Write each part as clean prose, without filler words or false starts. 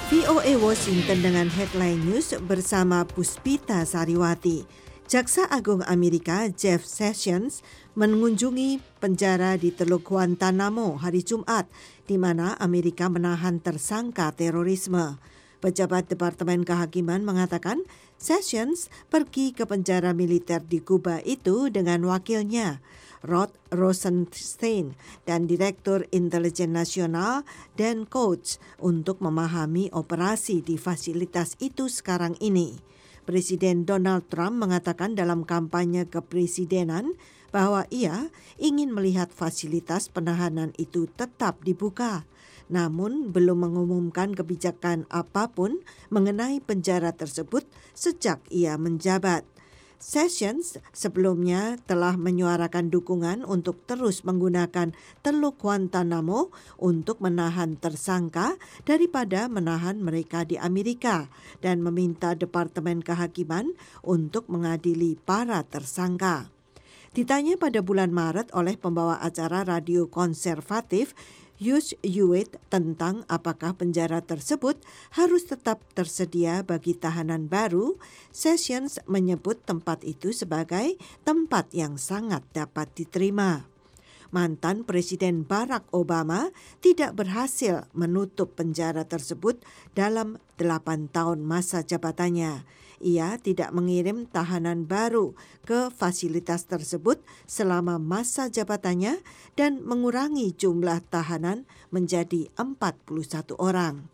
VOA Washington dengan headline news bersama Puspita Sariwati. Jaksa Agung Amerika Jeff Sessions mengunjungi penjara di Teluk Guantanamo hari Jumat, di mana Amerika menahan tersangka terorisme. Pejabat Departemen Kehakiman mengatakan Sessions pergi ke penjara militer di Kuba itu dengan wakilnya, Rod Rosenstein, dan Direktur Intelijen Nasional Dan Coats untuk memahami operasi di fasilitas itu sekarang ini. Presiden Donald Trump mengatakan dalam kampanye kepresidenan bahwa ia ingin melihat fasilitas penahanan itu tetap dibuka, namun belum mengumumkan kebijakan apapun mengenai penjara tersebut sejak ia menjabat. Sessions sebelumnya telah menyuarakan dukungan untuk terus menggunakan Teluk Guantanamo untuk menahan tersangka daripada menahan mereka di Amerika dan meminta Departemen Kehakiman untuk mengadili para tersangka. Ditanya pada bulan Maret oleh pembawa acara radio konservatif Hugh Hewitt tentang apakah penjara tersebut harus tetap tersedia bagi tahanan baru, Sessions menyebut tempat itu sebagai tempat yang sangat dapat diterima. Mantan Presiden Barack Obama tidak berhasil menutup penjara tersebut dalam 8 tahun masa jabatannya. Ia tidak mengirim tahanan baru ke fasilitas tersebut selama masa jabatannya dan mengurangi jumlah tahanan menjadi 41 orang.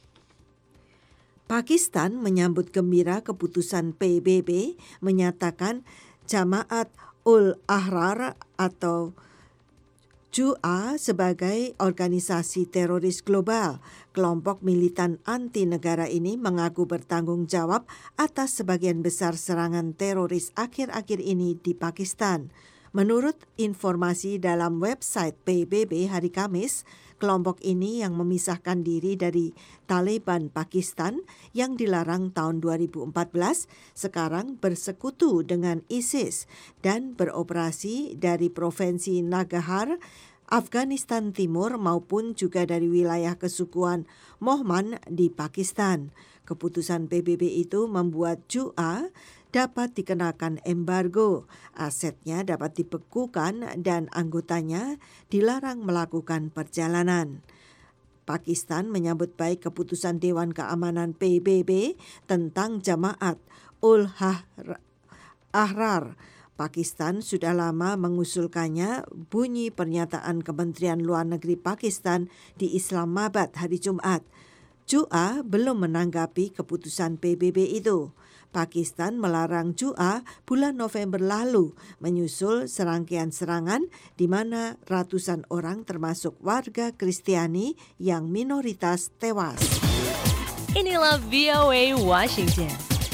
Pakistan menyambut gembira keputusan PBB menyatakan Jamaat ul-Ahrar atau JUA sebagai organisasi teroris global. Kelompok militan anti-negara ini mengaku bertanggung jawab atas sebagian besar serangan teroris akhir-akhir ini di Pakistan. Menurut informasi dalam website PBB hari Kamis, kelompok ini yang memisahkan diri dari Taliban Pakistan yang dilarang tahun 2014 sekarang bersekutu dengan ISIS dan beroperasi dari provinsi Nangarhar, Afghanistan Timur maupun juga dari wilayah kesukuan Mohman di Pakistan. Keputusan PBB itu membuat JUA dapat dikenakan embargo, asetnya dapat dibekukan dan anggotanya dilarang melakukan perjalanan. Pakistan menyambut baik keputusan Dewan Keamanan PBB tentang Jamaat ul-Ahrar. Pakistan sudah lama mengusulkannya, bunyi pernyataan Kementerian Luar Negeri Pakistan di Islamabad hari Jumat. JUA belum menanggapi keputusan PBB itu. Pakistan melarang JUA bulan November lalu menyusul serangkaian serangan di mana ratusan orang termasuk warga Kristiani yang minoritas tewas. Inilah VOA Washington.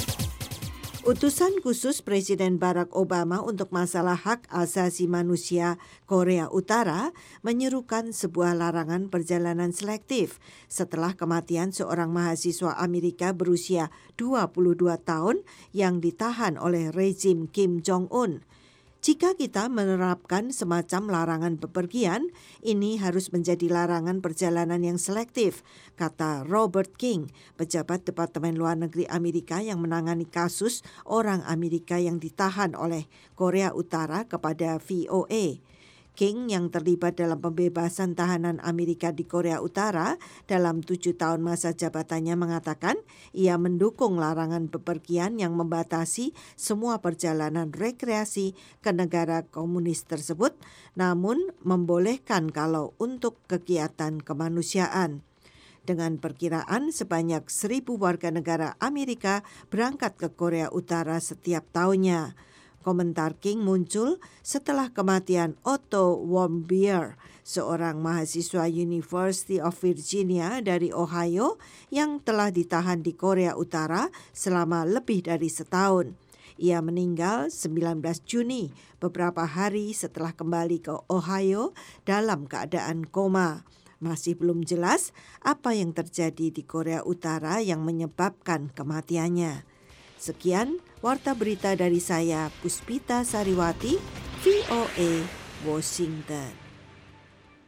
Utusan khusus Presiden Barack Obama untuk masalah hak asasi manusia Korea Utara menyerukan sebuah larangan perjalanan selektif setelah kematian seorang mahasiswa Amerika berusia 22 tahun yang ditahan oleh rezim Kim Jong-un. Jika kita menerapkan semacam larangan bepergian, ini harus menjadi larangan perjalanan yang selektif, kata Robert King, pejabat Departemen Luar Negeri Amerika yang menangani kasus orang Amerika yang ditahan oleh Korea Utara kepada VOA. King yang terlibat dalam pembebasan tahanan Amerika di Korea Utara dalam 7 tahun masa jabatannya mengatakan ia mendukung larangan bepergian yang membatasi semua perjalanan rekreasi ke negara komunis tersebut, namun membolehkan kalau untuk kegiatan kemanusiaan. Dengan perkiraan sebanyak 1.000 warga negara Amerika berangkat ke Korea Utara setiap tahunnya. Komentar King muncul setelah kematian Otto Warmbier, seorang mahasiswa University of Virginia dari Ohio yang telah ditahan di Korea Utara selama lebih dari setahun. Ia meninggal 19 Juni, beberapa hari setelah kembali ke Ohio dalam keadaan koma. Masih belum jelas apa yang terjadi di Korea Utara yang menyebabkan kematiannya. Sekian warta berita dari saya, Puspita Sariwati, VOA Washington.